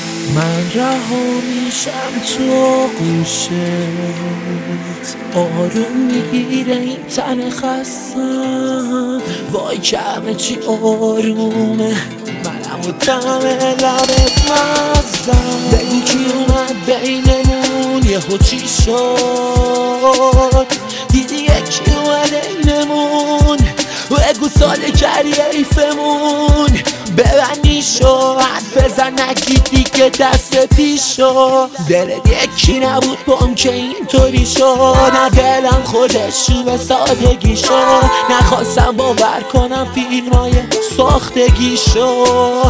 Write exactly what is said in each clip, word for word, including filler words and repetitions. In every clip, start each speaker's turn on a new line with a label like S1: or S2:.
S1: من رها میشم تو گوشت، آروم میگیره این تن خستم. وای که همه چی آرومه، منم و تم لبت مزدم. بگو کی اومد بینمون، یهو چی شد؟ دیدی یکی اومده اینمون، بگو ساله کردی ایفمون. ببندی شو حد بزن نگی دیگه دست پیشو. دلت یکی نبود بام که اینطوری شد، نه دلم خودش رو به سادگی شد. نخواستم باور کنم فیلم های ساختگی شد.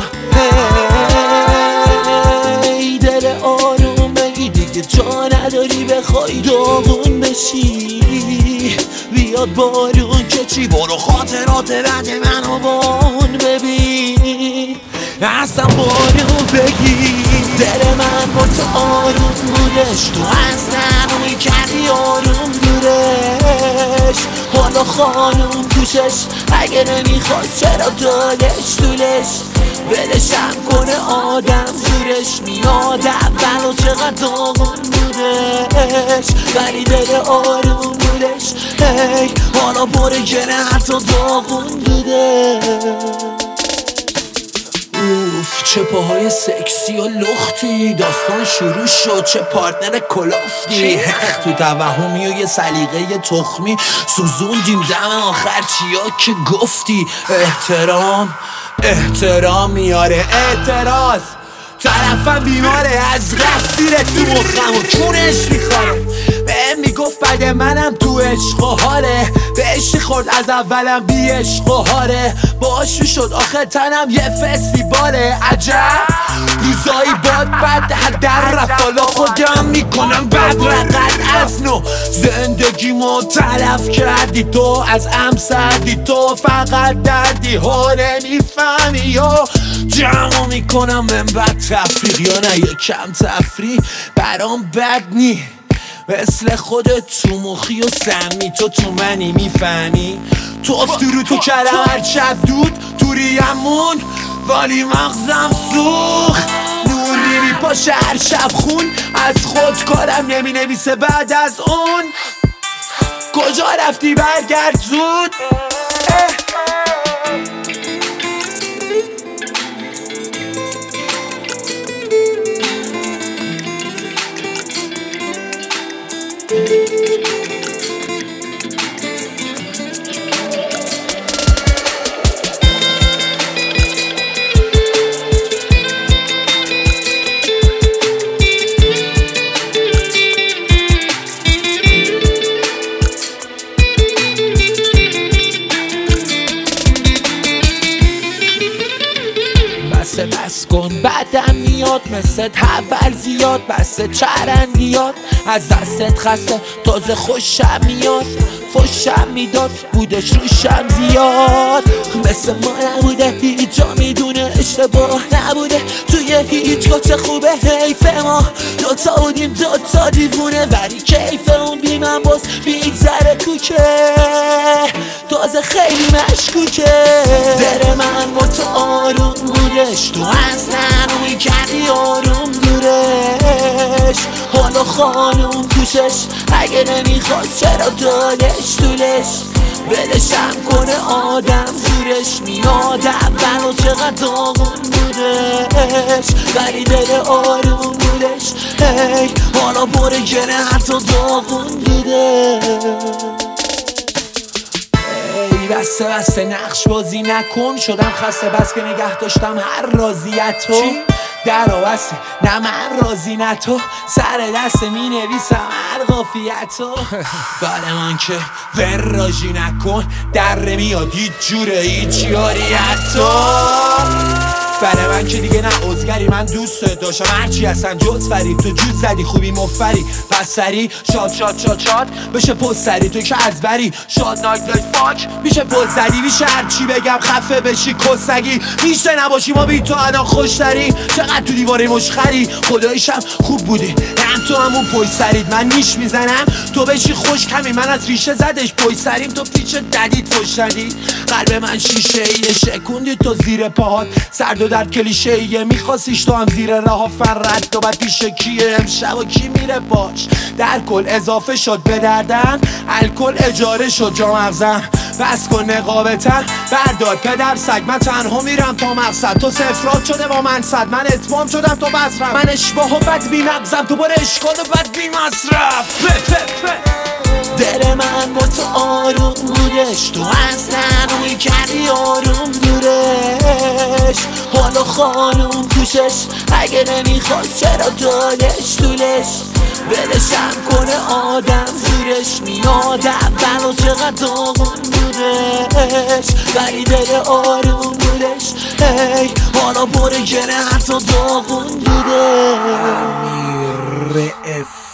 S1: ای دل آروم بگی دیگه جا نداری بخوای داغون بشی. بیاد بارون که چی، برو خاطرات بد منو بان ببین. اصلا بارون بگی دل من با تو آروم بودش، تو از نروی کردی آروم دورش. حالا خانوم توشش اگه نمیخواست چرا دادش طولش. ولشم کنه آدم زورش میاد اول و چقدر داغون بودش. ولی دل آروم بودش، هی حالا بره گره حتی داغون بوده. اوف چه پاهای سکسی و لختی، داستان شروع شد چه پارتنر کلافتی. تو توهمی و یه سلیقه تخمی سوزوندیم دم آخر چیا که گفتی. احترام احترام میاره اعتراض، طرفم بیماره از قصد زیر تو مخم و کونش میخواره. بهم میگفت بعد منم تو عشق و حاله، به عشقی خورد از اولم بی عشق و حاله. باش شد آخه تنم یه فستیواله. عجب روزایی باد بد در رفت، حالا خودم میکنم بد رقد از نو. زندگیمو تلف کردی تو، از ام سردی تو، فقط دردی ها نمیفهمی و جمع میکنم من بد تفریق یا نه یه کم تفریح برام بد نی. مثل خودت تو مخی و سمی، تو تو منی میفهمی. تو افتورو تو کردم هر شب دود توریمون، ولی مغزم سوخت نوری میپاشه هر شب خون. از خود کارم نمی نویسه بعد از اون. کجا رفتی برگرد زود. بسه بس کن بعدم میاد مثل اول زیاد. بسه چرندیات از دستت خسته تازه خوشم میاد. فشم میداد بودش روشم زیاد. مثل ما نبوده هیچ جا میدونه اشتباه نبوده. توی هیچ چه خوبه حیف ما دوتا بودیم دوتا دیوونه، ولی کیف اون بی من باز بیگذره کوکه. تازه خیلی مشکوکه دل من با تو آروم بودش، تو از نروی کردی آروم دورش. حالا خانوم توشش اگه نمیخواست چرا دادش طولش. ولشم کنه آدم زورش میاد اول و چقدر داغون بودش. ولی دل آروم بودش، هی حالا بره گره حتی داغون بوده. ای بسته بسته نقش بازی نکن، شدم خسته بس که نگه داشتم هر رازیتو. در بسته نه من راضی نه تو، سر دست می نویسم هر قافیتو. بله من که وراجی نکن، در میاد هیچ جوره هیچ یاری حتی. بله من که دیگه نه عزگری، من دوست داشتم هرچی هستن جز فرید. تو جوز زدی خوبی مفری پس سری شاد شاد شاد شاد بشه پست سری. تو که از بری شاد نایت لایت فاک میشه پست زدی. میشه هرچی بگم خفه بشی کسگی. میشه نباشی ما بی تو الان خوش داریم. چقدر تو دیواره مشخری خدایشم خوب بودی میگن تو همون پشت سرید من نیش میزنم تو بشی خوش کمی من از ریشه زدش پشت سریم تو پیچ ددید فش ندید قلب من شیشه ایه شکوندی تو زیر پاهات سرد و در کلیشه ایه میخواستیش تو هم زیر راه فرد و بعد پیش کیه امشب و کی میره باش در کل اضافه شد به دردن الکل اجاره شد جا مغزم بس کن نقابتن بردار پدر سگ من تنها میرم تا مقصد تو سفرات شده با من صد من اتمام شدم تو بصرم من اشباه و بد بی مغزم تو بار اشکال و بد بی مصرف دل من با تو آروم بودش تو از نروی کردی آروم دورش حالا خانوم توشش اگه نمیخواست چرا دادش طولش ولشم کنه آدم زورش میاد اول و چقدر داغون بودش ولی دل آروم بودش هی حالا پره کنه حتی داغون بودش. امیر اف